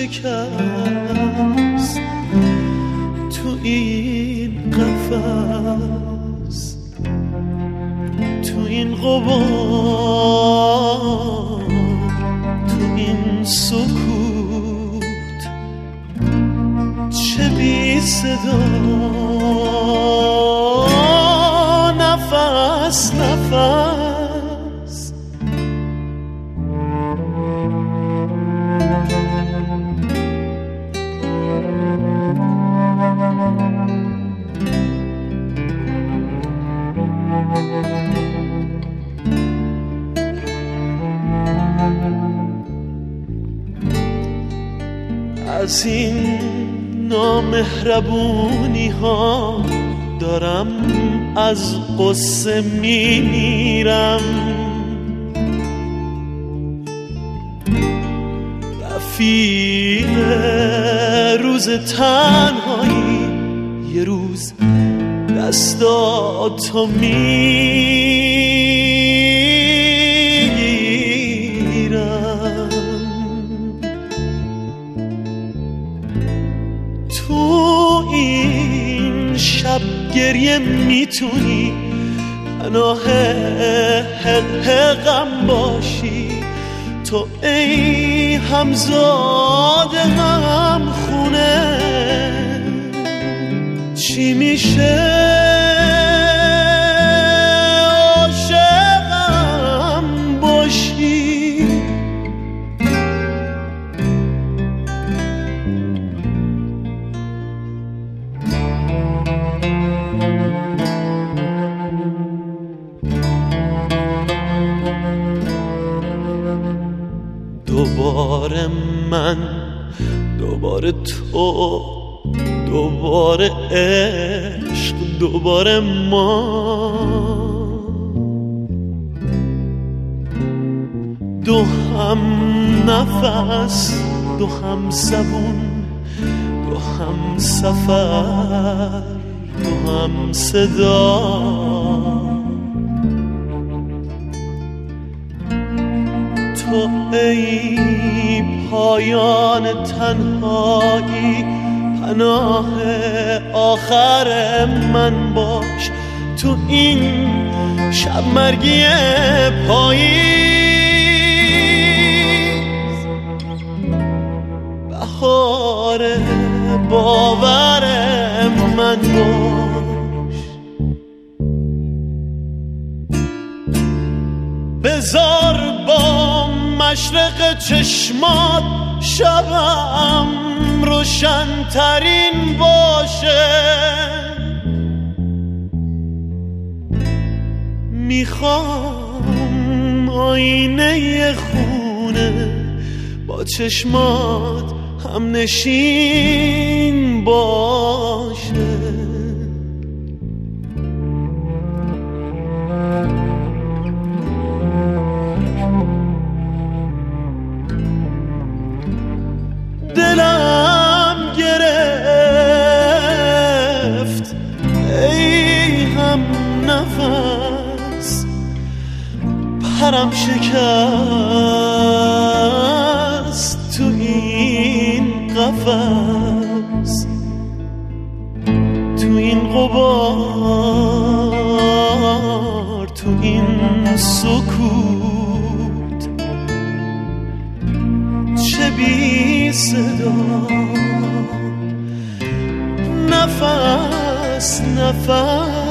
شکست تو این قفس، تو این غبار، تو این سکوت، چه بی صدا، نفس نفس. از این نامهربونی ها دارم از قصه میمیرم. رفیق روز تنهایی یه روز دستاتو میگیرم. تو این شب گریه میتونی پناه غم باشی. تو ای همزاد غم خونه چی میشه عاشقم باشی؟ دوباره من، دوباره تو، دوباره عشق، دوباره ما، دو هم نفس، دو هم زبون، دو هم سفر، دو هم صدا. تو ای پایان تنهایی پناه آخر من باش. تو این شب مرگی پاییز بهار باور من باش. بذار با مشرق چشمات شبم روشن ترین باشه. میخوام آینه خونه با چشمات هم نشین باشه. دلم گرفت ای هم نفس، پرم شکست تو این قفس، تو این غبار، تو این سکوت، چه بی صدا، نفس نفس.